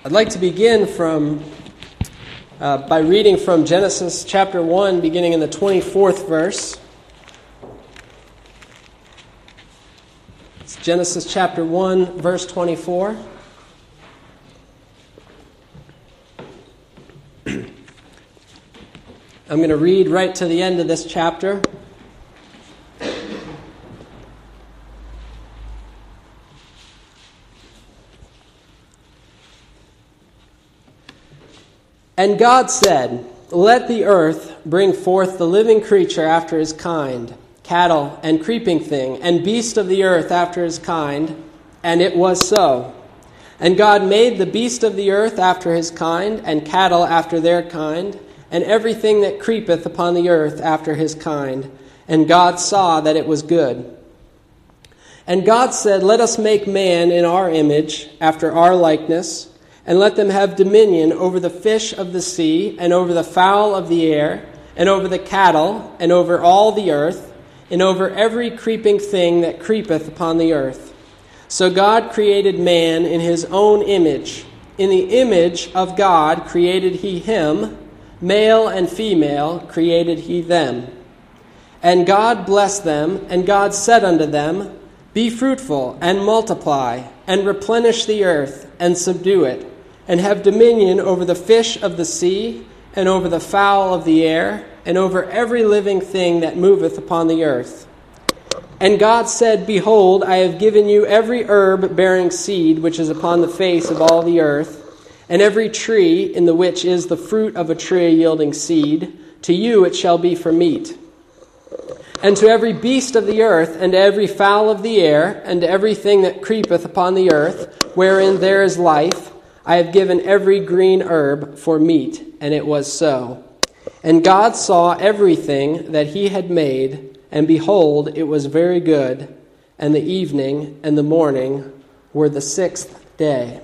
I'd like to begin by reading from Genesis chapter 1, beginning in the 24th verse. It's Genesis chapter 1, verse 24. I'm going to read right to the end of this chapter. And God said, "Let the earth bring forth the living creature after his kind, cattle and creeping thing, and beast of the earth after his kind." And it was so. And God made the beast of the earth after his kind, and cattle after their kind, and everything that creepeth upon the earth after his kind. And God saw that it was good. And God said, "Let us make man in our image, after our likeness, and let them have dominion over the fish of the sea, and over the fowl of the air, and over the cattle, and over all the earth, and over every creeping thing that creepeth upon the earth." So God created man in his own image. In the image of God created he him, male and female created he them. And God blessed them, and God said unto them, "Be fruitful, and multiply, and replenish the earth, and subdue it, and have dominion over the fish of the sea, and over the fowl of the air, and over every living thing that moveth upon the earth." And God said, "Behold, I have given you every herb bearing seed which is upon the face of all the earth, and every tree in the which is the fruit of a tree yielding seed. To you it shall be for meat. And to every beast of the earth, and to every fowl of the air, and to everything that creepeth upon the earth, wherein there is life, I have given every green herb for meat." And it was so. And God saw everything that he had made, and behold, it was very good. And the evening and the morning were the sixth day.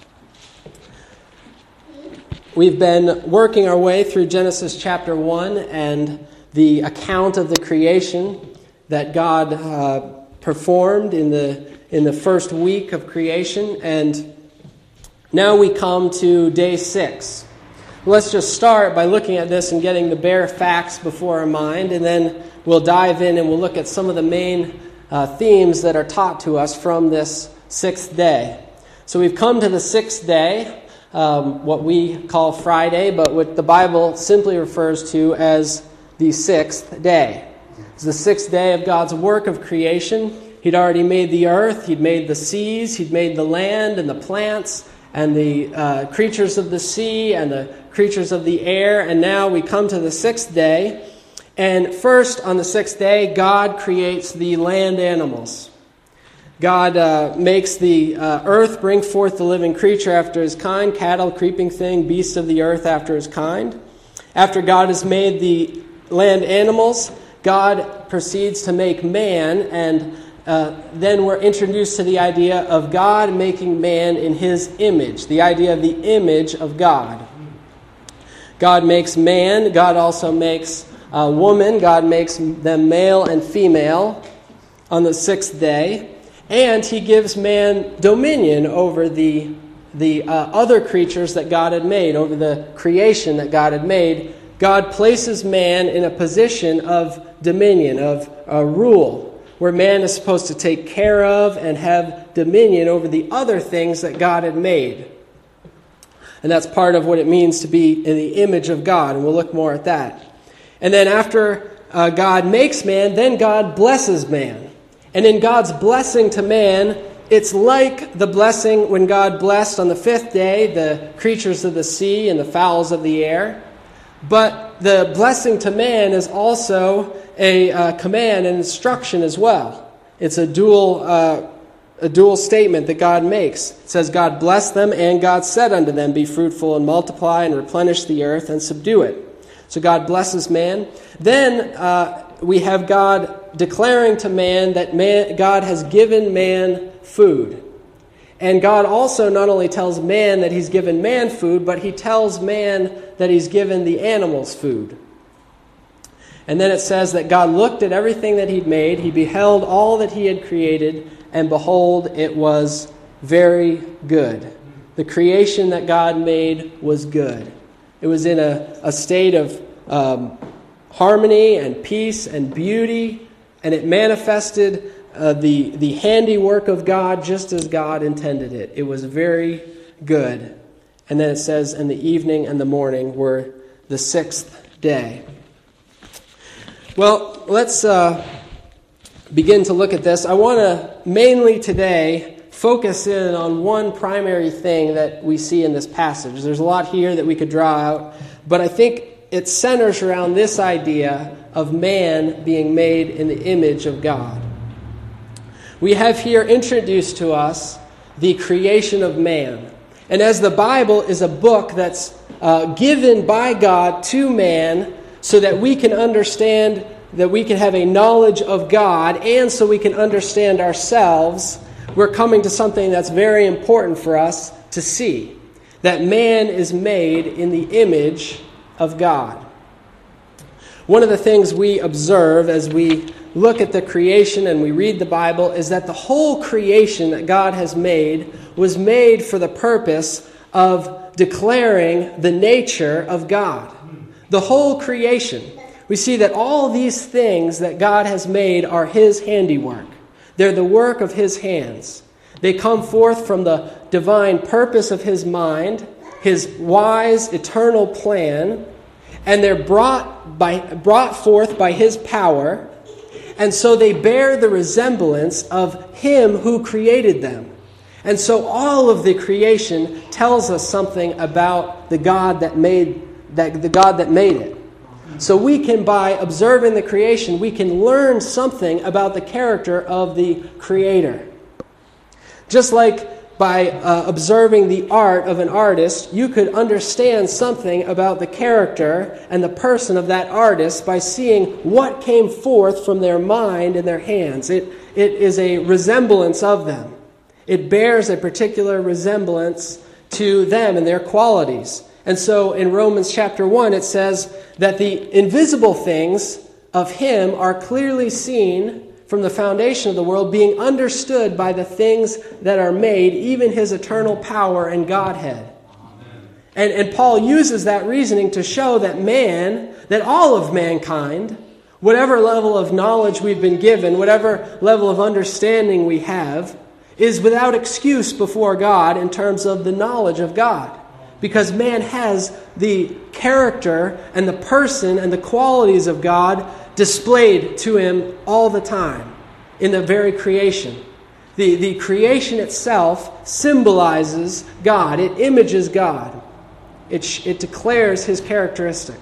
We've been working our way through Genesis chapter 1 and the account of the creation that God performed in the first week of creation. And now we come to day 6. Let's just start by looking at this and getting the bare facts before our mind, and then we'll dive in and we'll look at some of the main themes that are taught to us from this 6th day. So we've come to the 6th day, what we call Friday, but what the Bible simply refers to as the 6th day. It's the 6th day of God's work of creation. He'd already made the earth, he'd made the seas, he'd made the land and the plants, and the creatures of the sea and the creatures of the air. And now we come to the 6th day. And first, on the 6th day, God creates the land animals. God makes the earth bring forth the living creature after his kind, cattle, creeping thing, beasts of the earth after his kind. After God has made the land animals, God proceeds to make man, and then we're introduced to the idea of God making man in his image, the idea of the image of God. God makes man, God also makes woman, God makes them male and female on the 6th day, and he gives man dominion over the other creatures that God had made, over the creation that God had made. God places man in a position of dominion, of rule, where man is supposed to take care of and have dominion over the other things that God had made. And that's part of what it means to be in the image of God, and we'll look more at that. And then after God makes man, then God blesses man. And in God's blessing to man, it's like the blessing when God blessed on the 5th day the creatures of the sea and the fowls of the air. But the blessing to man is also a command and instruction as well. It's a dual statement that God makes. It says, God blessed them, and God said unto them, "Be fruitful and multiply and replenish the earth and subdue it." So God blesses man. Then we have God declaring to man that God has given man food. And God also not only tells man that he's given man food, but he tells man that he's given the animals food. And then it says that God looked at everything that he'd made, he beheld all that he had created, and behold, it was very good. the creation that God made was good. It was in a state of harmony and peace and beauty, and it manifested the handiwork of God just as God intended it. It was very good. And then it says, and the evening and the morning were the sixth day. Well, let's begin to look at this. I want to mainly today focus in on one primary thing that we see in this passage. There's a lot here that we could draw out, but I think it centers around this idea of man being made in the image of God. We have here introduced to us the creation of man. And as the Bible is a book that's given by God to man so that we can understand, that we can have a knowledge of God, and so we can understand ourselves, we're coming to something that's very important for us to see. That man is made in the image of God. One of the things we observe as we look at the creation and we read the Bible is that the whole creation that God has made was made for the purpose of declaring the nature of God. The whole creation. We see that all these things that God has made are His handiwork. They're the work of His hands. They come forth from the divine purpose of His mind, His wise, eternal plan, and they're brought forth by His power, and so they bear the resemblance of Him who created them. And so all of the creation tells us something about the God that made it. So we can, by observing the creation, we can learn something about the character of the Creator. Just like by observing the art of an artist, you could understand something about the character and the person of that artist by seeing what came forth from their mind and their hands. It is a resemblance of them. It bears a particular resemblance to them and their qualities. And so in Romans chapter 1, it says that the invisible things of Him are clearly seen from the foundation of the world, being understood by the things that are made, even His eternal power and Godhead. And Paul uses that reasoning to show that all of mankind, whatever level of knowledge we've been given, whatever level of understanding we have, is without excuse before God in terms of the knowledge of God. Because man has the character and the person and the qualities of God displayed to him all the time in the very creation. The creation itself symbolizes God. It images God. It declares His characteristics.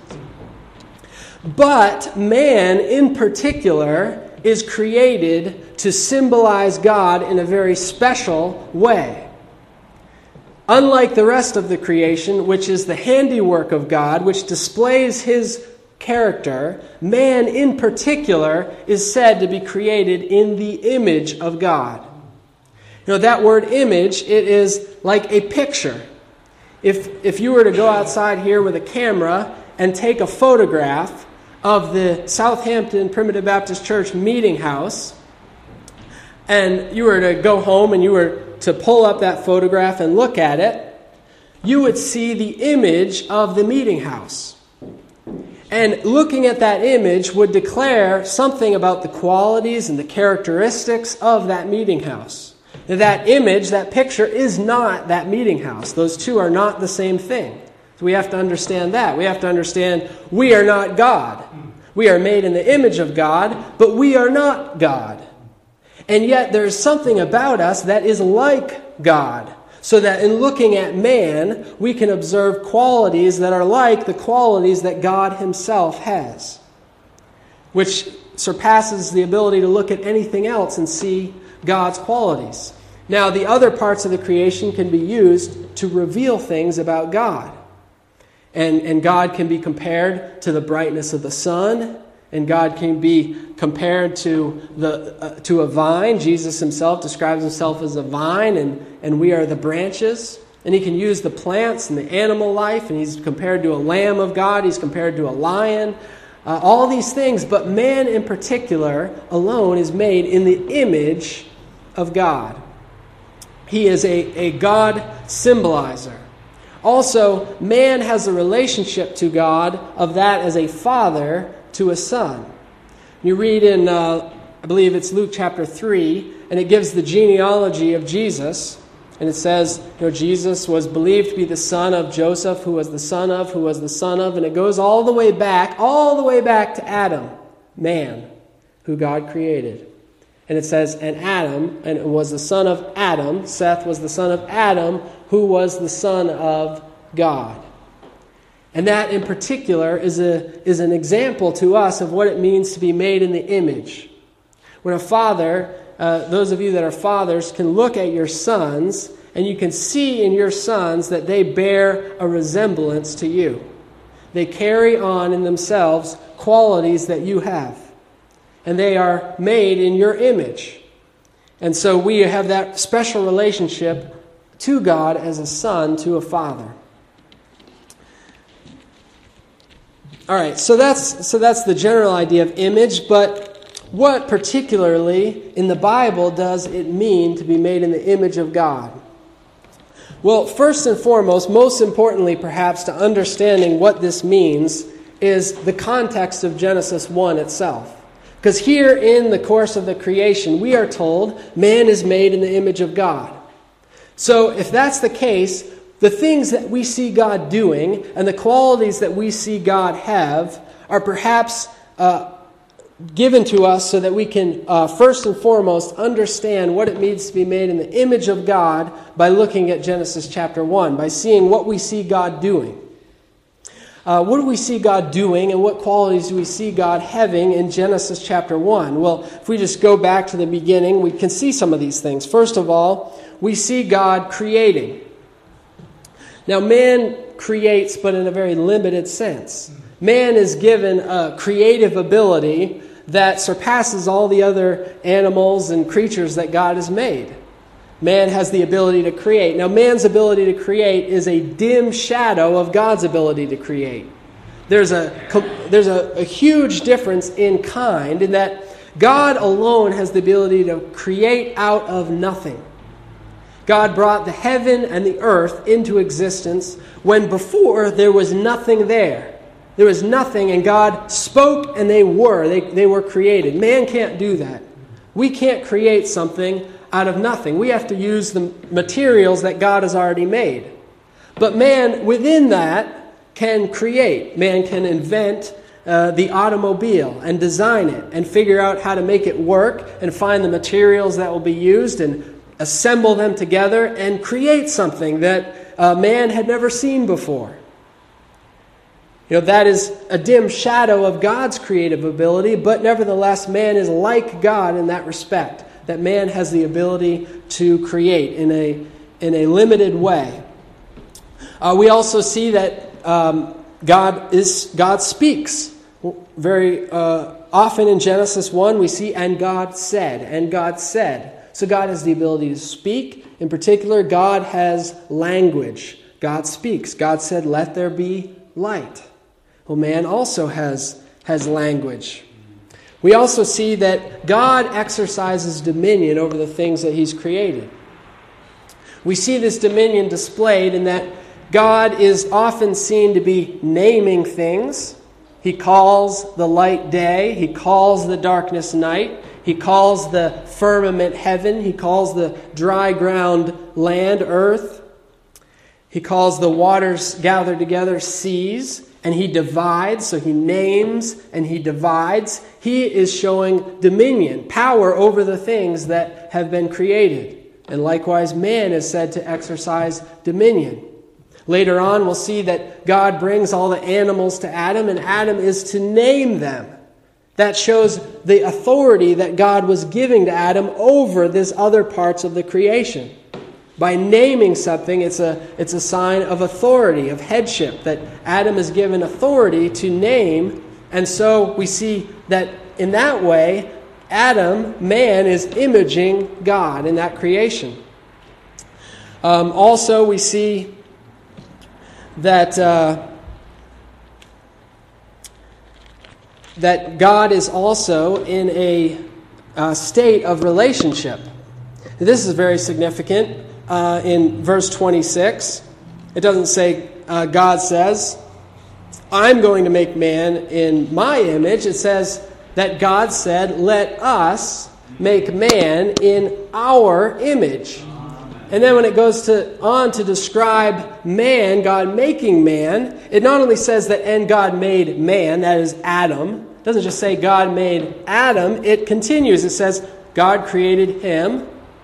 But man in particular is created to symbolize God in a very special way. Unlike the rest of the creation, which is the handiwork of God, which displays His character, man in particular is said to be created in the image of God. You know, that word image, it is like a picture. If you were to go outside here with a camera and take a photograph of the Southampton Primitive Baptist Church meeting house, and you were to go home and you were to pull up that photograph and look at it, you would see the image of the meeting house. And looking at that image would declare something about the qualities and the characteristics of that meeting house. That image, that picture, is not that meeting house. Those two are not the same thing. So we have to understand that. We have to understand we are not God. We are made in the image of God, but we are not God. And yet there's something about us that is like God, so that in looking at man, we can observe qualities that are like the qualities that God Himself has, which surpasses the ability to look at anything else and see God's qualities. Now, the other parts of the creation can be used to reveal things about God. And God can be compared to the brightness of the sun, and God can be compared to a vine. Jesus Himself describes Himself as a vine, and we are the branches. And He can use the plants and the animal life, and He's compared to a lamb of God. He's compared to a lion. All these things, but man in particular alone is made in the image of God. He is a God symbolizer. Also, man has a relationship to God of that as a father to a son. You read in, I believe it's Luke chapter 3, and it gives the genealogy of Jesus. And it says, Jesus was believed to be the son of Joseph, who was the son of, who was the son of. And it goes all the way back to Adam, man, who God created. And it says, and Adam, and it was the son of Adam, Seth was the son of Adam, who was the son of God. And that in particular is an example to us of what it means to be made in the image. When a father, those of you that are fathers, can look at your sons, and you can see in your sons that they bear a resemblance to you. They carry on in themselves qualities that you have. And they are made in your image. And so we have that special relationship to God as a son to a father. All right, so that's the general idea of image, but what particularly in the Bible does it mean to be made in the image of God? Well, first and foremost, most importantly perhaps to understanding what this means is the context of Genesis 1 itself. Because here in the course of the creation, we are told man is made in the image of God. So if that's the case, the things that we see God doing and the qualities that we see God have are perhaps given to us so that we can first and foremost understand what it means to be made in the image of God by looking at Genesis chapter 1, by seeing what we see God doing. What do we see God doing and what qualities do we see God having in Genesis chapter 1? Well, if we just go back to the beginning, we can see some of these things. First of all, we see God creating. Now, man creates, but in a very limited sense. Man is given a creative ability that surpasses all the other animals and creatures that God has made. Man has the ability to create. Now, man's ability to create is a dim shadow of God's ability to create. There's a huge difference in kind in that God alone has the ability to create out of nothing. God brought the heaven and the earth into existence when before there was nothing there. There was nothing, and God spoke and they were created. Man can't do that. We can't create something out of nothing. We have to use the materials that God has already made. But man, within that, can create. Man can invent the automobile and design it and figure out how to make it work and find the materials that will be used and assemble them together and create something that man had never seen before. That is a dim shadow of God's creative ability, but nevertheless, man is like God in that respect, that man has the ability to create in a limited way. We also see that God speaks. Very often in Genesis 1, we see, and God said, and God said. So God has the ability to speak. In particular, God has language. God speaks. God said, let there be light. Well, man also has language. We also see that God exercises dominion over the things that He's created. We see this dominion displayed in that God is often seen to be naming things. He calls the light day. He calls the darkness night. He calls the firmament heaven. He calls the dry ground land, earth. He calls the waters gathered together seas. And He divides, so He names and He divides. He is showing dominion, power over the things that have been created. And likewise, man is said to exercise dominion. Later on, we'll see that God brings all the animals to Adam, and Adam is to name them. That shows the authority that God was giving to Adam over these other parts of the creation. By naming something, it's a sign of authority, of headship, that Adam is given authority to name. And so we see that in that way, man, is imaging God in that creation. Also, we see that God is also in a state of relationship. This is very significant in verse 26. It doesn't say, God says, I'm going to make man in my image. It says that God said, let us make man in our image. And then when it goes on to describe man, God making man, it not only says that, and God made man, that is Adam. It doesn't just say God made Adam. It continues. It says God created him.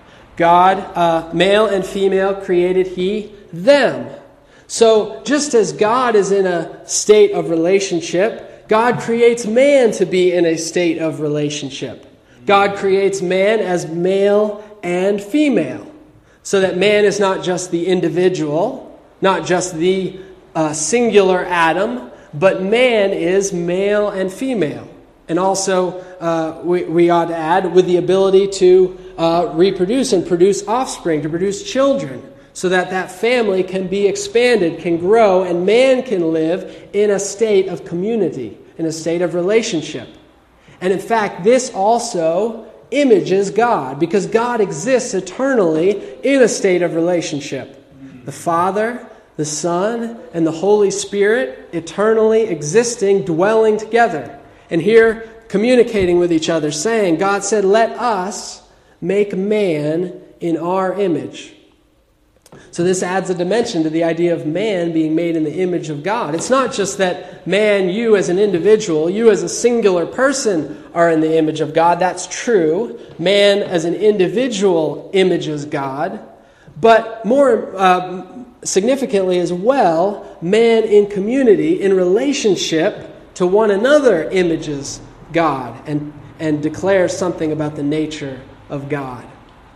God, male and female, created he them. So just as God is in a state of relationship, God creates man to be in a state of relationship. God creates man as male and female, so that man is not just the individual, not just the singular Adam, but man is male and female. And also, we ought to add, with the ability to reproduce and produce offspring, to produce children, so that that family can be expanded, can grow, and man can live in a state of community, in a state of relationship. And in fact, this also images God, because God exists eternally in a state of relationship. The Father, the Son, and the Holy Spirit eternally existing, dwelling together. And here, communicating with each other, saying, God said, let us make man in our image. So this adds a dimension to the idea of man being made in the image of God. It's not just that man, you as an individual, you as a singular person are in the image of God. That's true. Man as an individual images God. But more significantly as well, man in community, in relationship to one another, images God and declares something about the nature of God.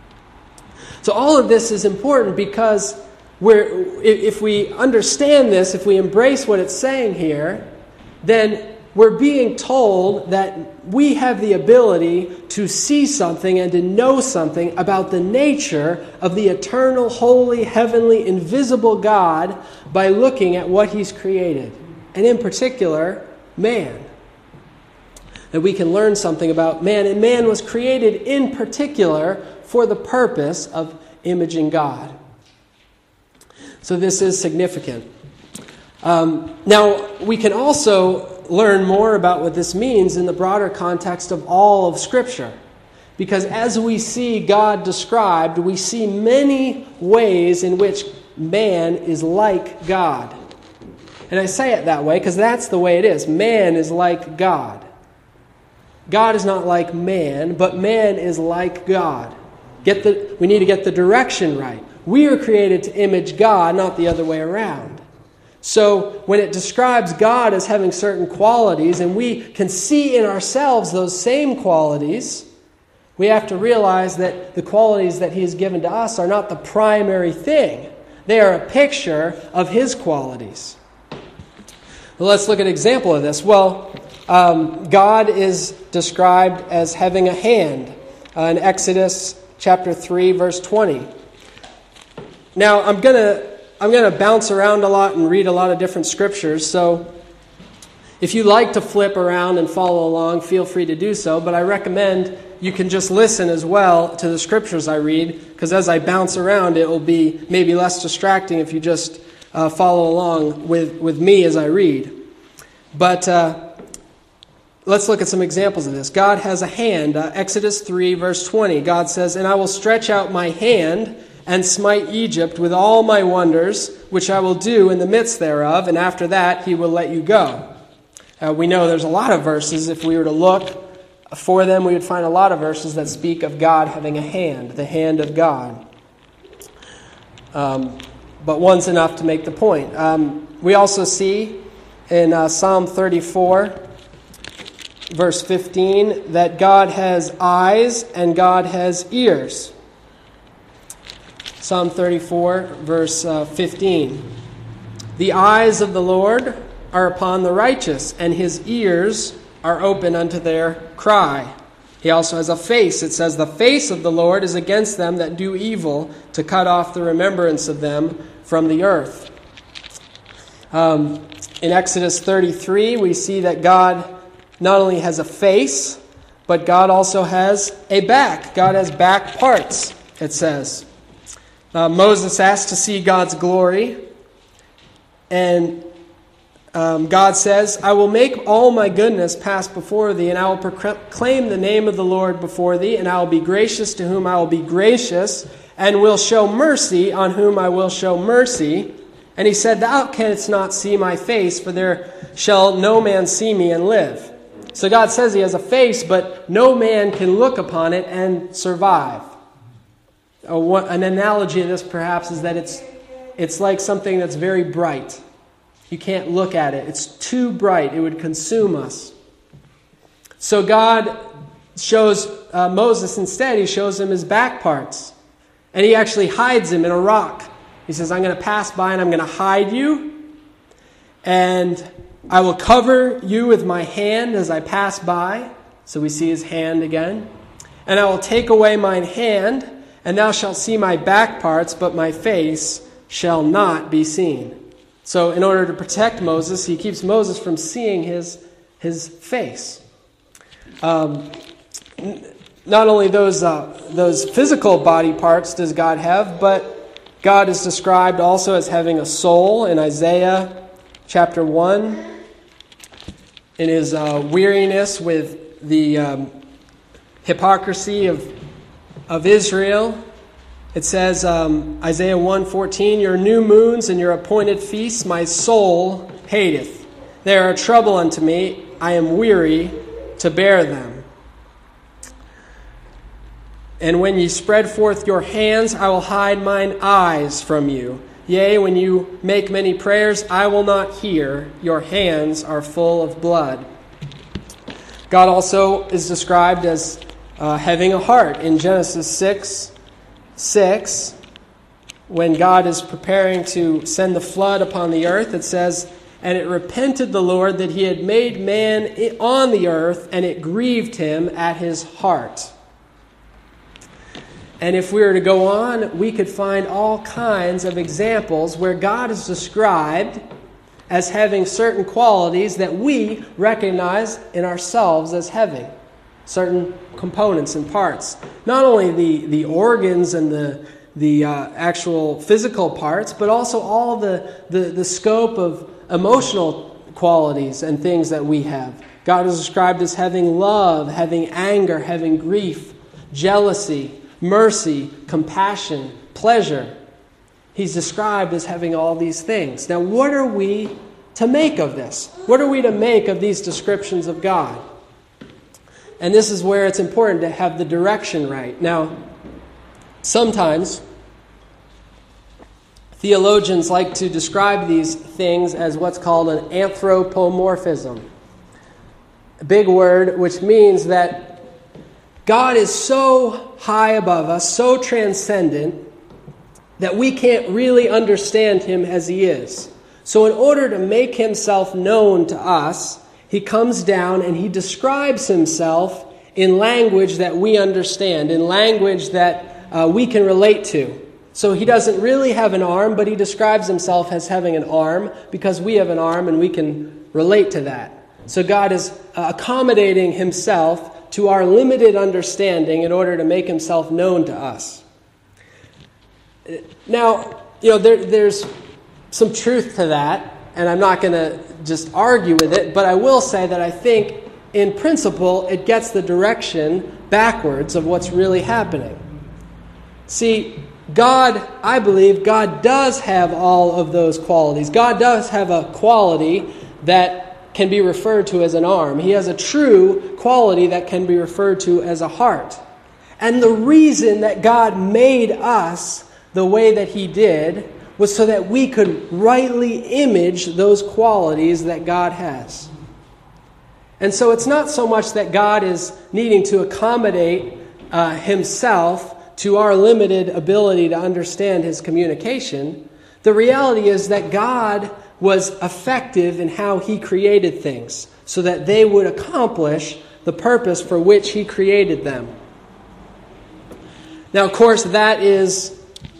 So all of this is important because if we understand this, if we embrace what it's saying here, then we're being told that we have the ability to see something and to know something about the nature of the eternal, holy, heavenly, invisible God by looking at what He's created. And in particular, man. That we can learn something about man. And man was created in particular for the purpose of imaging God. So this is significant. Now, we can also learn more about what this means in the broader context of all of Scripture. Because as we see God described, we see many ways in which man is like God. And I say it that way because that's the way it is. Man is like God. God is not like man, but man is like God. We need to get the direction right. We are created to image God, not the other way around. So when it describes God as having certain qualities, and we can see in ourselves those same qualities, we have to realize that the qualities that He has given to us are not the primary thing. They are a picture of His qualities. Well, let's look at an example of this. Well, God is described as having a hand in Exodus chapter 3, verse 20. Now, I'm gonna bounce around a lot and read a lot of different scriptures, so if you like to flip around and follow along, feel free to do so, but I recommend you can just listen as well to the scriptures I read, because as I bounce around, it will be maybe less distracting if you just follow along with me as I read. But let's look at some examples of this. God has a hand. Exodus 3, verse 20, God says, "And I will stretch out my hand and smite Egypt with all my wonders, which I will do in the midst thereof, and after that He will let you go." We know there's a lot of verses. If we were to look for them, we would find a lot of verses that speak of God having a hand, the hand of God. But one's enough to make the point. We also see in Psalm 34, verse 15, that God has eyes and God has ears. Psalm 34, verse 15. "The eyes of the Lord are upon the righteous, and His ears are open unto their cry." He also has a face. It says, "The face of the Lord is against them that do evil, to cut off the remembrance of them from the earth." In Exodus 33, we see that God not only has a face, but God also has a back. God has back parts, it says. Moses asked to see God's glory, and God says, I will make all my goodness pass before thee, and I will proclaim the name of the Lord before thee, and I will be gracious to whom I will be gracious, and will show mercy on whom I will show mercy. And he said, thou canst not see my face, for there shall no man see me and live. So God says he has a face, but no man can look upon it and survive. An analogy of this perhaps is that it's like something that's very bright. You can't look at it. It's too bright. It would consume us. So God shows Moses instead, he shows him his back parts. And he actually hides him in a rock. He says, I'm going to pass by and I'm going to hide you. And I will cover you with my hand as I pass by. So we see his hand again. And I will take away mine hand, and thou shalt see my back parts, but my face shall not be seen. So in order to protect Moses, he keeps Moses from seeing his face. Not only those physical body parts does God have, but God is described also as having a soul in Isaiah chapter 1. In his weariness with the hypocrisy of Israel, it says, Isaiah 1:14, your new moons and your appointed feasts my soul hateth. They are a trouble unto me. I am weary to bear them. And when ye spread forth your hands, I will hide mine eyes from you. Yea, when you make many prayers, I will not hear. Your hands are full of blood. God also is described as having a heart. In Genesis 6:6, when God is preparing to send the flood upon the earth, it says, and it repented the Lord that he had made man on the earth, and it grieved him at his heart. And if we were to go on, we could find all kinds of examples where God is described as having certain qualities that we recognize in ourselves as having. Certain components and parts. Not only the organs and the actual physical parts, but also all the scope of emotional qualities and things that we have. God is described as having love, having anger, having grief, jealousy, mercy, compassion, pleasure. He's described as having all these things. Now, what are we to make of this? What are we to make of these descriptions of God? And this is where it's important to have the direction right. Now, sometimes theologians like to describe these things as what's called an anthropomorphism. A big word which means that God is so high above us, so transcendent, that we can't really understand him as he is. So in order to make himself known to us, he comes down and he describes himself in language that we understand, in language that we can relate to. So he doesn't really have an arm, but he describes himself as having an arm because we have an arm and we can relate to that. So God is accommodating himself to our limited understanding in order to make himself known to us. Now, there's some truth to that, and I'm not going to just argue with it, but I will say that I think, in principle, it gets the direction backwards of what's really happening. See, I believe God does have all of those qualities. God does have a quality that can be referred to as an arm. He has a true quality that can be referred to as a heart. And the reason that God made us the way that he did was so that we could rightly image those qualities that God has. And so it's not so much that God is needing to accommodate himself to our limited ability to understand his communication. The reality is that God was effective in how he created things so that they would accomplish the purpose for which he created them. Now, of course, that is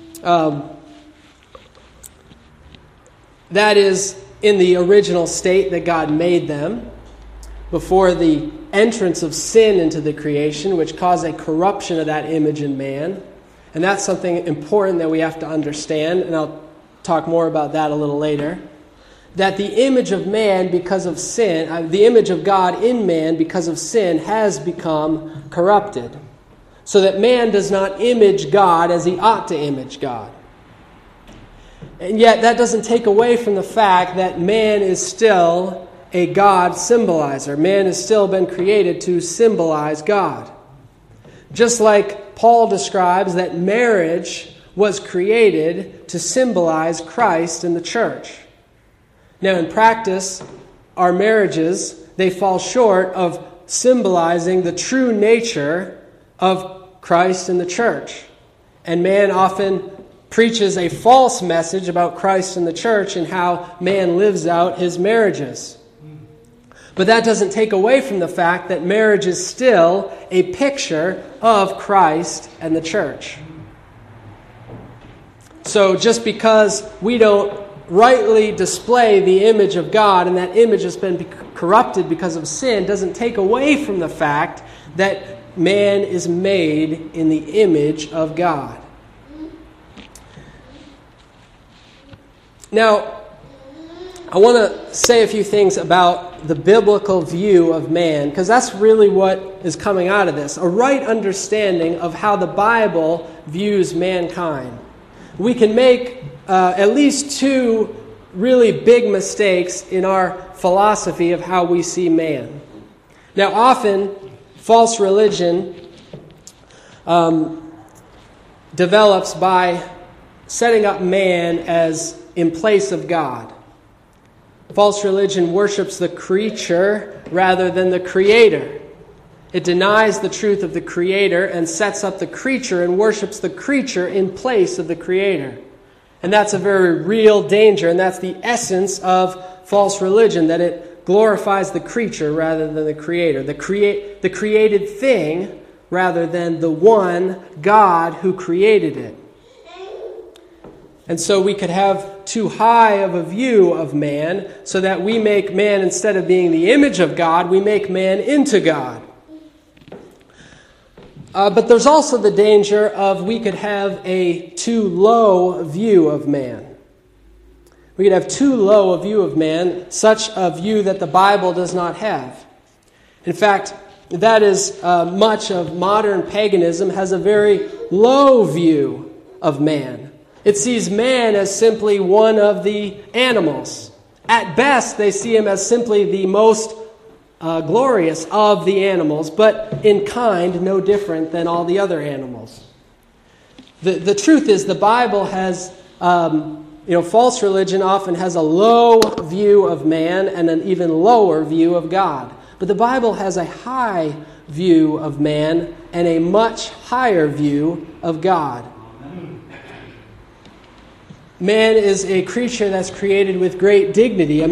in the original state that God made them before the entrance of sin into the creation, which caused a corruption of that image in man. And that's something important that we have to understand, and I'll talk more about that a little later. That the image of man because of sin, the image of God in man because of sin has become corrupted. So that man does not image God as he ought to image God. And yet that doesn't take away from the fact that man is still a God symbolizer. Man has still been created to symbolize God. Just like Paul describes that marriage was created to symbolize Christ in the church. Now in practice, our marriages, they fall short of symbolizing the true nature of Christ in the church. And man often preaches a false message about Christ in the church and how man lives out his marriages. But that doesn't take away from the fact that marriage is still a picture of Christ and the church. So just because we don't rightly display the image of God and that image has been corrupted because of sin doesn't take away from the fact that man is made in the image of God. Now, I want to say a few things about the biblical view of man, because that's really what is coming out of this. A right understanding of how the Bible views mankind. We can make at least two really big mistakes in our philosophy of how we see man. Now, often, false religion develops by setting up man as in place of God. False religion worships the creature rather than the Creator. It denies the truth of the Creator and sets up the creature and worships the creature in place of the Creator. And that's a very real danger, and that's the essence of false religion, that it glorifies the creature rather than the Creator, the created thing rather than the one God who created it. And so we could have too high of a view of man, so that we make man, instead of being the image of God, we make man into God. But there's also the danger of we could have a too low view of man. We could have too low a view of man, such a view that the Bible does not have. In fact, that is much of modern paganism has a very low view of man. It sees man as simply one of the animals. At best, they see him as simply the most glorious of the animals, but in kind, no different than all the other animals. The truth is, the Bible has, false religion often has a low view of man and an even lower view of God. But the Bible has a high view of man and a much higher view of God. Man is a creature that's created with great dignity. A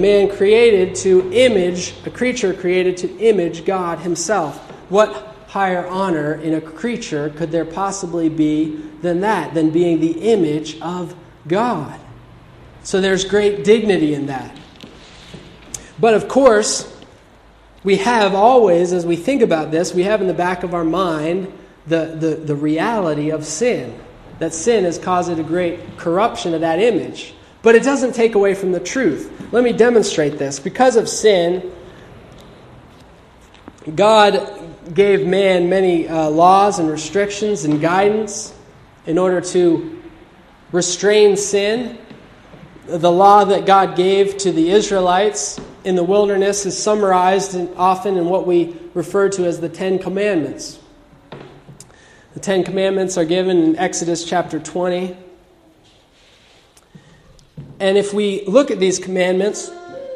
creature created to image God himself. What higher honor in a creature could there possibly be than that, than being the image of God? So there's great dignity in that. But of course, we have always, as we think about this, we have in the back of our mind the reality of sin. That sin has caused a great corruption of that image. But it doesn't take away from the truth. Let me demonstrate this. Because of sin, God gave man many laws and restrictions and guidance in order to restrain sin. The law that God gave to the Israelites in the wilderness is summarized often in what we refer to as the Ten Commandments. The Ten Commandments are given in Exodus chapter 20. And if we look at these commandments,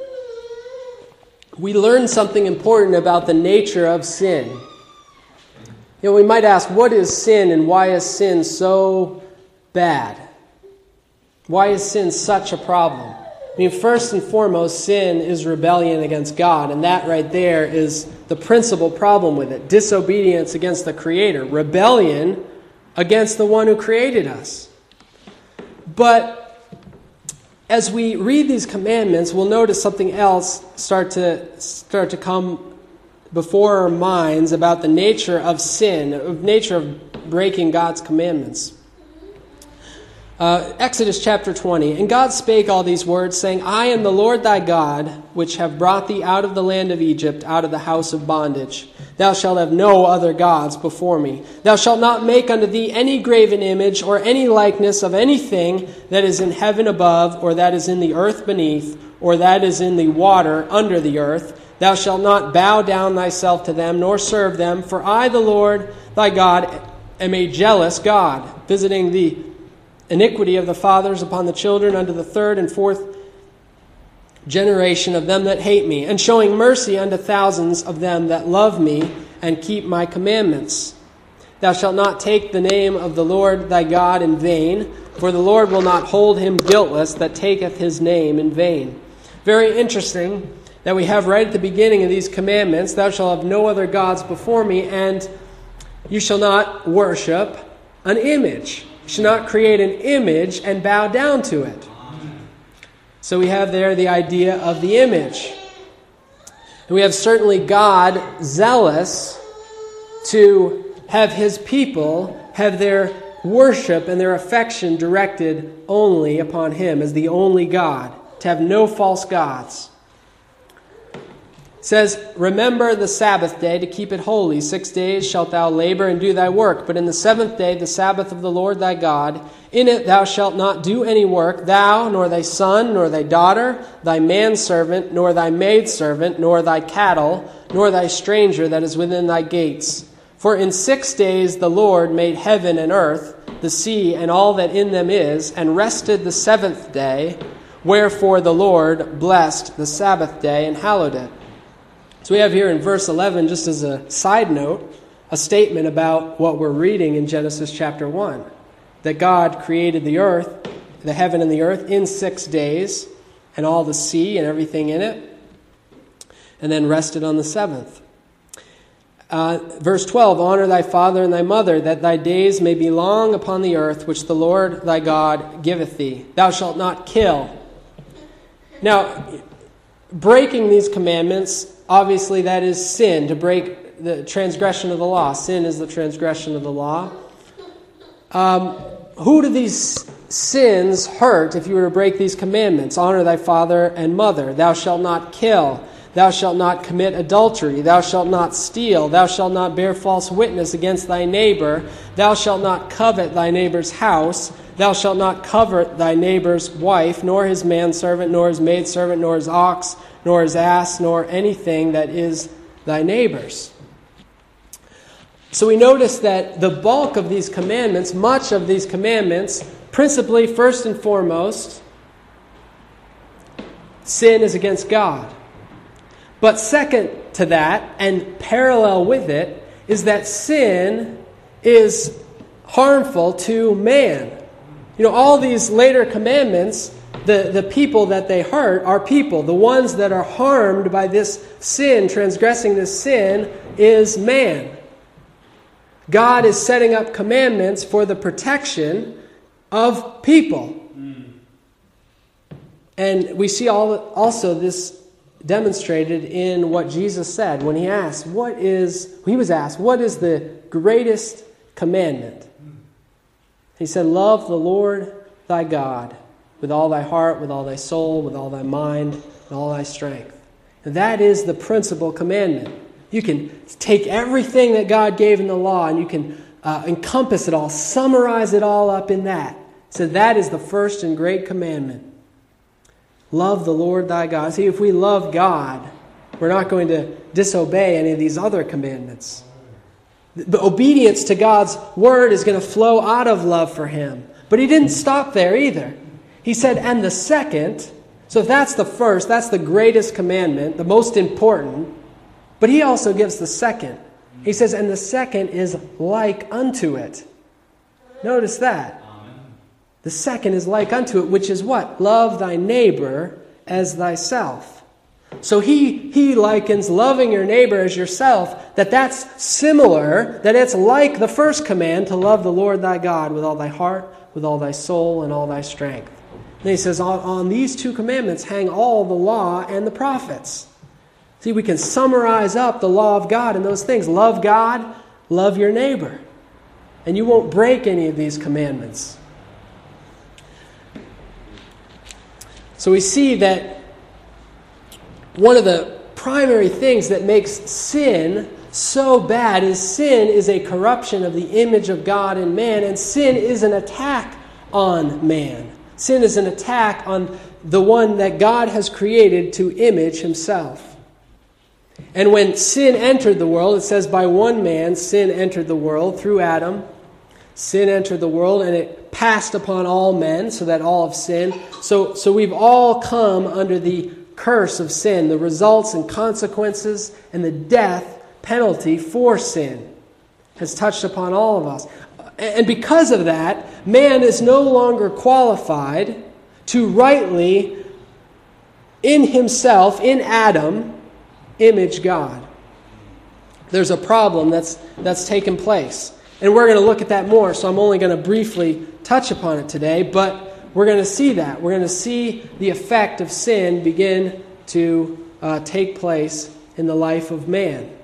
we learn something important about the nature of sin. We might ask, what is sin and why is sin so bad? Why is sin such a problem? First and foremost, sin is rebellion against God, and that right there is the principal problem with it. Disobedience against the Creator. Rebellion against the one who created us. But as we read these commandments, we'll notice something else start to come before our minds about the nature of sin, the nature of breaking God's commandments. Exodus chapter 20. And God spake all these words, saying, I am the Lord thy God, which have brought thee out of the land of Egypt, out of the house of bondage. Thou shalt have no other gods before me. Thou shalt not make unto thee any graven image, or any likeness of anything that is in heaven above, or that is in the earth beneath, or that is in the water under the earth. Thou shalt not bow down thyself to them, nor serve them. For I, the Lord thy God, am a jealous God, visiting the iniquity of the fathers upon the children unto the third and fourth generation of them that hate me, and showing mercy unto thousands of them that love me and keep my commandments. Thou shalt not take the name of the Lord thy God in vain, for the Lord will not hold him guiltless that taketh his name in vain. Very interesting that we have right at the beginning of these commandments, thou shalt have no other gods before me, and you shall not worship an image. You shall not create an image and bow down to it. So we have there the idea of the image. And we have certainly God zealous to have his people have their worship and their affection directed only upon him as the only God, to have no false gods. It says, remember the Sabbath day to keep it holy. 6 days shalt thou labor and do thy work. But in the seventh day, the Sabbath of the Lord thy God, in it thou shalt not do any work, thou, nor thy son, nor thy daughter, thy manservant, nor thy maidservant, nor thy cattle, nor thy stranger that is within thy gates. For in 6 days the Lord made heaven and earth, the sea, and all that in them is, and rested the seventh day. Wherefore the Lord blessed the Sabbath day and hallowed it. So we have here in verse 11, just as a side note, a statement about what we're reading in Genesis chapter 1. That God created the earth, the heaven and the earth, in 6 days, and all the sea and everything in it, and then rested on the seventh. Verse 12, honor thy father and thy mother, that thy days may be long upon the earth, which the Lord thy God giveth thee. Thou shalt not kill. Now, breaking these commandments, obviously that is sin, to break the transgression of the law. Sin is the transgression of the law. Who do these sins hurt if you were to break these commandments? Honor thy father and mother. Thou shalt not kill. Thou shalt not commit adultery. Thou shalt not steal. Thou shalt not bear false witness against thy neighbor. Thou shalt not covet thy neighbor's house. Thou shalt not covet thy neighbor's wife, nor his manservant, nor his maidservant, nor his ox, nor his ass, nor anything that is thy neighbor's. So we notice that the bulk of these commandments, much of these commandments, principally, first and foremost, sin is against God. But second to that, and parallel with it, is that sin is harmful to man. You know, all these later commandments, the people that they hurt are people. The ones that are harmed by this sin, transgressing this sin, is man. God is setting up commandments for the protection of people. And we see also this demonstrated in what Jesus said when he was asked, what is the greatest commandment? He said, love the Lord thy God with all thy heart, with all thy soul, with all thy mind, with all thy strength. And that is the principal commandment. You can take everything that God gave in the law and you can encompass it all, summarize it all up in that. So that is the first and great commandment. Love the Lord thy God. See, if we love God, we're not going to disobey any of these other commandments. The obedience to God's word is going to flow out of love for him. But he didn't stop there either. He said, and the second, so if that's the first, that's the greatest commandment, the most important. But he also gives the second. He says, and the second is like unto it. Notice that. The second is like unto it, which is what? Love thy neighbor as thyself. So he likens loving your neighbor as yourself, that's similar, that it's like the first command to love the Lord thy God with all thy heart, with all thy soul, and all thy strength. And he says, on these two commandments hang all the law and the prophets. See, we can summarize up the law of God in those things. Love God, love your neighbor. And you won't break any of these commandments. So we see that one of the primary things that makes sin so bad is sin is a corruption of the image of God in man, and sin is an attack on man. Sin is an attack on the one that God has created to image himself. And when sin entered the world, it says by one man sin entered the world through Adam. Sin entered the world and it passed upon all men so that all have sinned. So we've all come under the curse of sin, the results and consequences and the death penalty for sin has touched upon all of us. And because of that, man is no longer qualified to rightly, in himself, in Adam, image God. There's a problem that's taken place. And we're going to look at that more, so I'm only going to briefly touch upon it today, but we're going to see that. We're going to see the effect of sin begin to take place in the life of man.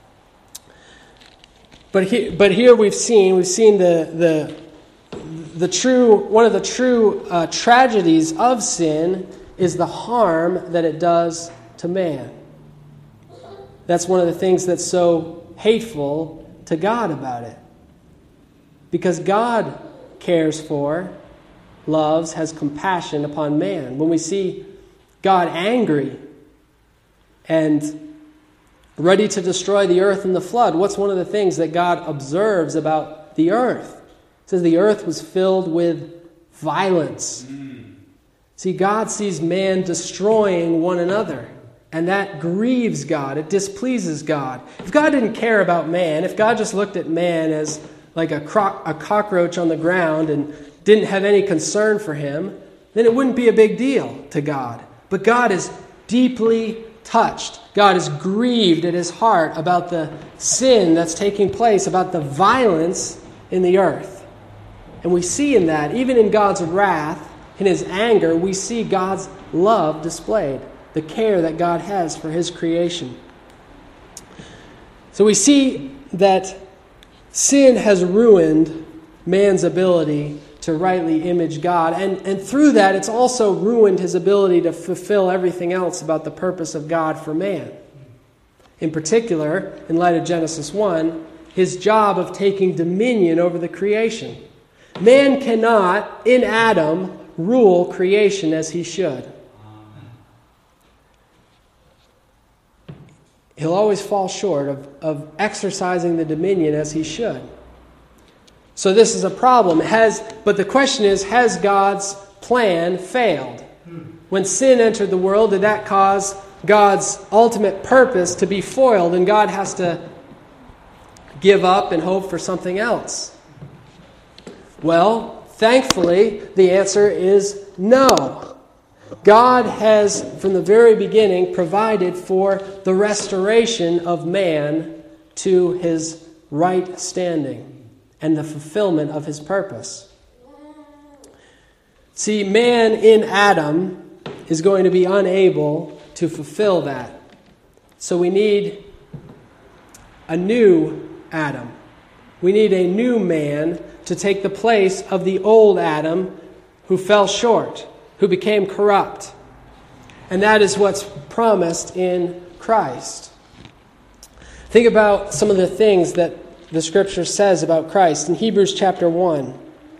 But here we've seen the true, one of the true tragedies of sin is the harm that it does to man. That's one of the things that's so hateful to God about it. Because God cares for, loves, has compassion upon man. When we see God angry and ready to destroy the earth in the flood, what's one of the things that God observes about the earth? It says the earth was filled with violence. See, God sees man destroying one another, and that grieves God. It displeases God. If God didn't care about man, if God just looked at man as like a cockroach on the ground and didn't have any concern for him, then it wouldn't be a big deal to God. But God is deeply touched. God is grieved at his heart about the sin that's taking place, about the violence in the earth. And we see in that, even in God's wrath, in his anger, we see God's love displayed, the care that God has for his creation. So we see that sin has ruined man's ability to rightly image God. And through that, it's also ruined his ability to fulfill everything else about the purpose of God for man. In particular, in light of Genesis 1, his job of taking dominion over the creation. Man cannot, in Adam, rule creation as he should. He'll always fall short of exercising the dominion as he should. So this is a problem. But the question is, has God's plan failed? When sin entered the world, did that cause God's ultimate purpose to be foiled and God has to give up and hope for something else? Well, thankfully, the answer is no. God has, from the very beginning, provided for the restoration of man to his right standing and the fulfillment of his purpose. See, man in Adam is going to be unable to fulfill that. So we need a new Adam. We need a new man to take the place of the old Adam who fell short, who became corrupt. And that is what's promised in Christ. Think about some of the things that the Scripture says about Christ. In Hebrews chapter 1,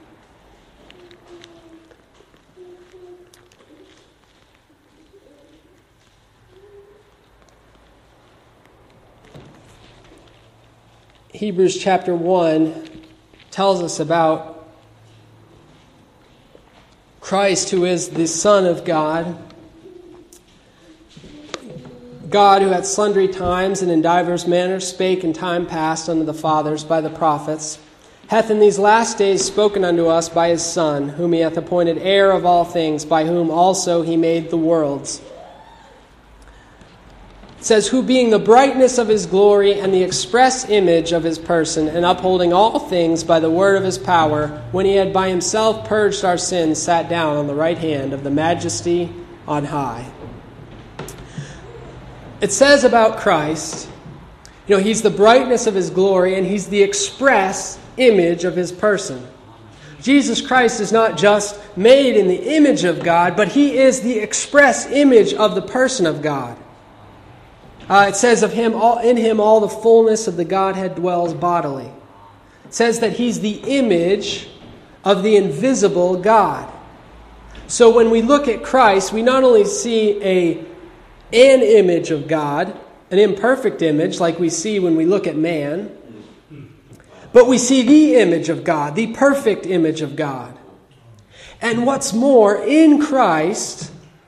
Hebrews chapter 1 tells us about Christ, who is the Son of God. God, who at sundry times and in divers manners spake in time past unto the fathers by the prophets, hath in these last days spoken unto us by his Son, whom he hath appointed heir of all things, by whom also he made the worlds. It says, who being the brightness of his glory and the express image of his person, and upholding all things by the word of his power, when he had by himself purged our sins, sat down on the right hand of the majesty on high. It says about Christ, he's the brightness of his glory and he's the express image of his person. Jesus Christ is not just made in the image of God, but he is the express image of the person of God. It says of him, in him all the fullness of the Godhead dwells bodily. It says that he's the image of the invisible God. So when we look at Christ, we not only see an image of God, an imperfect image like we see when we look at man, but we see the image of God, the perfect image of God. And what's more, in Christ,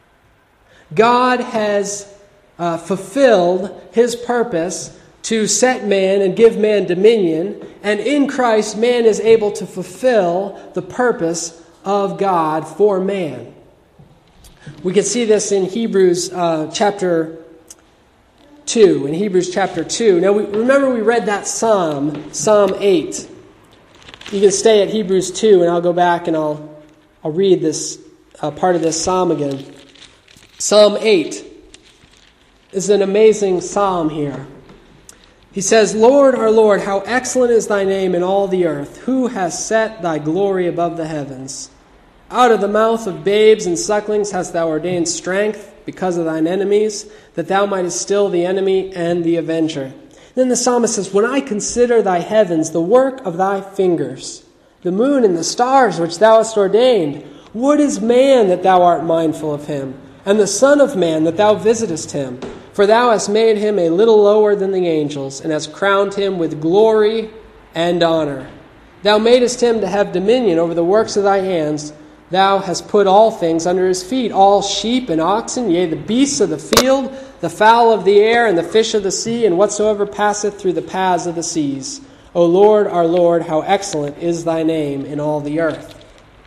God has fulfilled his purpose to set man and give man dominion. And in Christ, man is able to fulfill the purpose of God for man. We can see this in Hebrews chapter 2. In Hebrews chapter 2. Now, remember we read that Psalm 8. You can stay at Hebrews 2, and I'll go back and I'll read this part of this psalm again. Psalm 8 is an amazing psalm here. He says, Lord, our Lord, how excellent is thy name in all the earth. Who has set thy glory above the heavens? Out of the mouth of babes and sucklings hast thou ordained strength because of thine enemies, that thou mightest still the enemy and the avenger. Then the psalmist says, when I consider thy heavens, the work of thy fingers, the moon and the stars which thou hast ordained, what is man that thou art mindful of him, and the son of man that thou visitest him? For thou hast made him a little lower than the angels, and hast crowned him with glory and honor. Thou madest him to have dominion over the works of thy hands. Thou hast put all things under his feet, all sheep and oxen, yea, the beasts of the field, the fowl of the air, and the fish of the sea, and whatsoever passeth through the paths of the seas. O Lord, our Lord, how excellent is thy name in all the earth.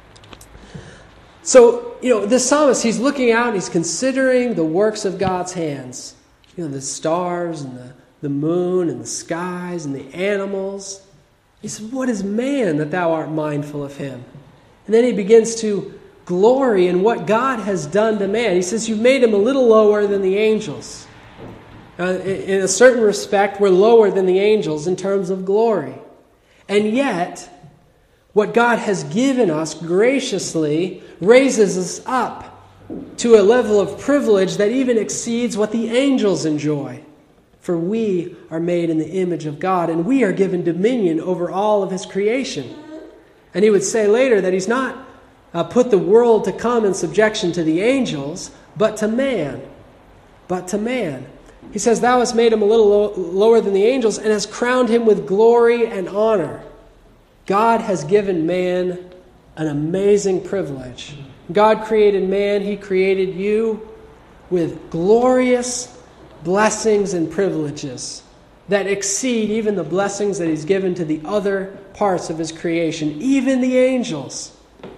So, this psalmist, he's looking out, he's considering the works of God's hands. The stars and the moon and the skies and the animals. He says, what is man that thou art mindful of him? And then he begins to glory in what God has done to man. He says, you've made him a little lower than the angels. In a certain respect, we're lower than the angels in terms of glory. And yet, what God has given us graciously raises us up to a level of privilege that even exceeds what the angels enjoy. For we are made in the image of God, and we are given dominion over all of his creation. And he would say later that he's not put the world to come in subjection to the angels, but to man. But to man. He says, thou hast made him a little lower than the angels, and hast crowned him with glory and honor. God has given man an amazing privilege. God created man, he created you with glorious blessings and privileges that exceed even the blessings that he's given to the other parts of his creation, even the angels.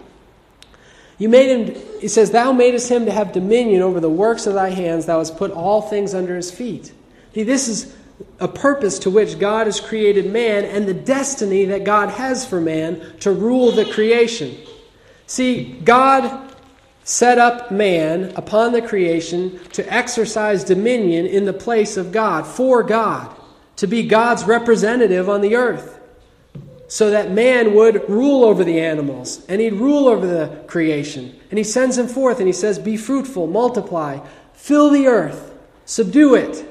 You made him, he says, thou madest him to have dominion over the works of thy hands, thou hast put all things under his feet. See, this is a purpose to which God has created man and the destiny that God has for man to rule the creation. See, God set up man upon the creation to exercise dominion in the place of God, for God, to be God's representative on the earth, so that man would rule over the animals, and he'd rule over the creation. And he sends him forth, and he says, be fruitful, multiply, fill the earth, subdue it,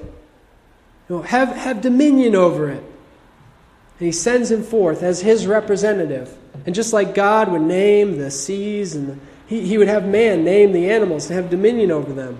have dominion over it. And he sends him forth as his representative. And just like God would name the seas, and he would have man name the animals to have dominion over them.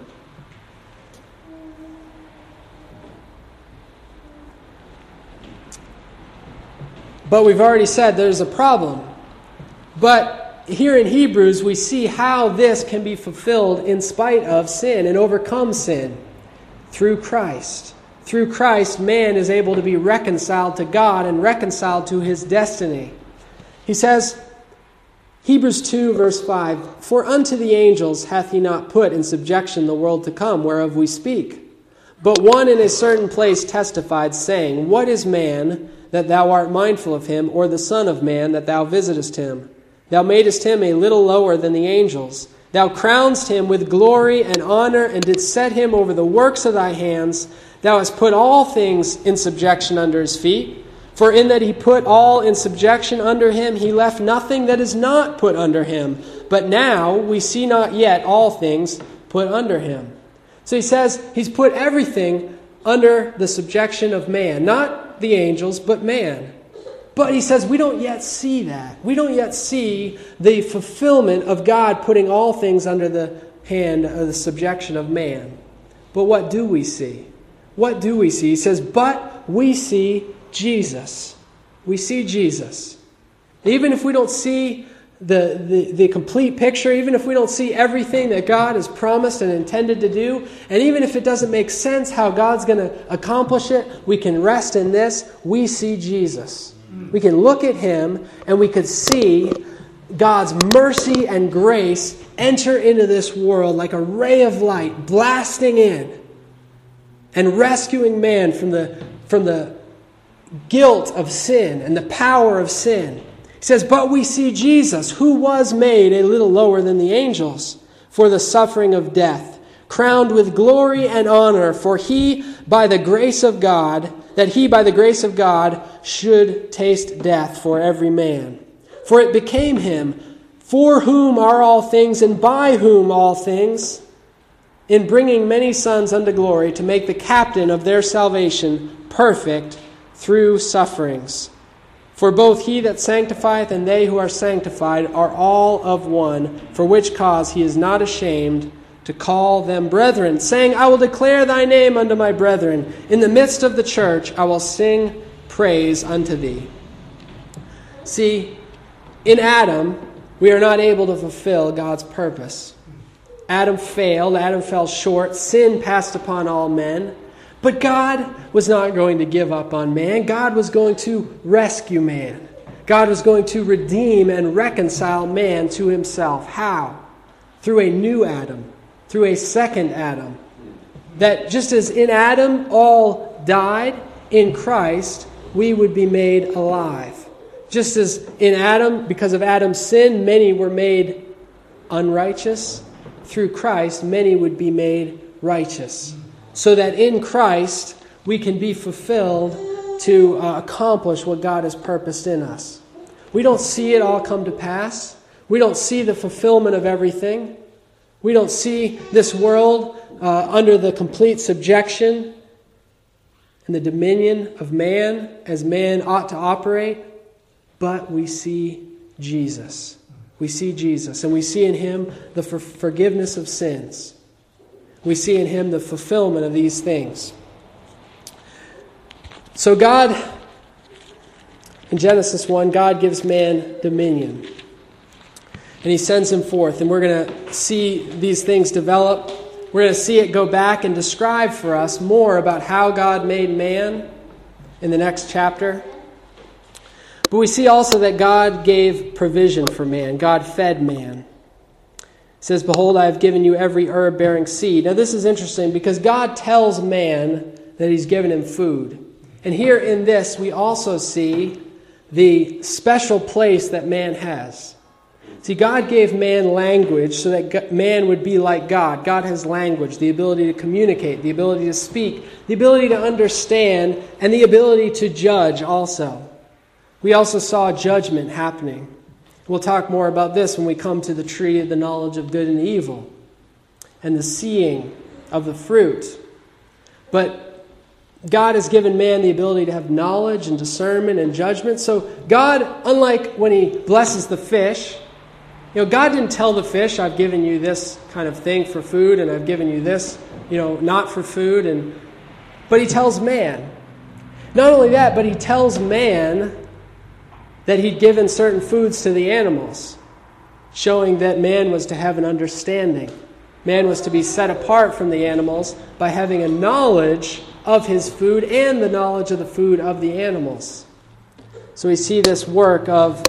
But we've already said there's a problem. But here in Hebrews, we see how this can be fulfilled in spite of sin and overcome sin through Christ. Through Christ, man is able to be reconciled to God and reconciled to his destiny. He says, Hebrews 2, verse 5, for unto the angels hath he not put in subjection the world to come, whereof we speak. But one in a certain place testified, saying, what is man, that thou art mindful of him, or the son of man, that thou visitest him? Thou madest him a little lower than the angels. Thou crownedst him with glory and honor, and didst set him over the works of thy hands. Thou hast put all things in subjection under his feet. For in that he put all in subjection under him, he left nothing that is not put under him. But now we see not yet all things put under him. So he says he's put everything under the subjection of man. Not the angels, but man. But he says we don't yet see that. We don't yet see the fulfillment of God putting all things under the hand of the subjection of man. But what do we see? What do we see? He says, but we see Jesus. We see Jesus. Even if we don't see the complete picture, even if we don't see everything that God has promised and intended to do, and even if it doesn't make sense how God's going to accomplish it, we can rest in this. We see Jesus. We can look at him and we could see God's mercy and grace enter into this world like a ray of light blasting in and rescuing man from the guilt of sin and the power of sin. He says, but we see Jesus, who was made a little lower than the angels for the suffering of death, crowned with glory and honor, for he by the grace of God should taste death for every man. For it became him, for whom are all things and by whom all things, in bringing many sons unto glory, to make the captain of their salvation perfect through sufferings. For both he that sanctifieth and they who are sanctified are all of one, for which cause he is not ashamed to call them brethren, saying, I will declare thy name unto my brethren. In the midst of the church I will sing praise unto thee. See, in Adam, we are not able to fulfill God's purpose. Adam failed. Adam fell short. Sin passed upon all men. But God was not going to give up on man. God was going to rescue man. God was going to redeem and reconcile man to himself. How? Through a new Adam. Through a second Adam. That just as in Adam all died, in Christ we would be made alive. Just as in Adam, because of Adam's sin, many were made unrighteous, through Christ many would be made righteous. So that in Christ we can be fulfilled to accomplish what God has purposed in us. We don't see it all come to pass. We don't see the fulfillment of everything. We don't see this world under the complete subjection and the dominion of man as man ought to operate. But we see Jesus. We see Jesus, and we see in him the forgiveness of sins. We see in him the fulfillment of these things. So God, in Genesis 1, God gives man dominion. And he sends him forth, and we're going to see these things develop. We're going to see it go back and describe for us more about how God made man in the next chapter. But we see also that God gave provision for man. God fed man. It says, behold, I have given you every herb bearing seed. Now this is interesting because God tells man that he's given him food. And here in this we also see the special place that man has. See, God gave man language so that man would be like God. God has language, the ability to communicate, the ability to speak, the ability to understand, and the ability to judge also. We also saw judgment happening. We'll talk more about this when we come to the tree of the knowledge of good and evil and the seeing of the fruit. But God has given man the ability to have knowledge and discernment and judgment. So God, unlike when he blesses the fish, God didn't tell the fish, I've given you this kind of thing for food and I've given you this, not for food. But he tells man. Not only that, but he tells man that he'd given certain foods to the animals, showing that man was to have an understanding. Man was to be set apart from the animals by having a knowledge of his food and the knowledge of the food of the animals. So we see this work of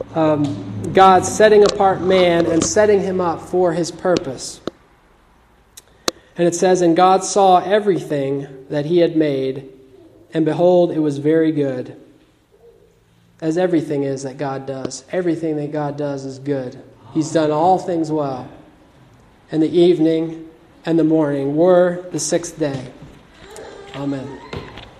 God setting apart man and setting him up for his purpose. And it says, and God saw everything that he had made, and behold, it was very good. As everything is that God does. Everything that God does is good. He's done all things well. And the evening and the morning were the sixth day. Amen.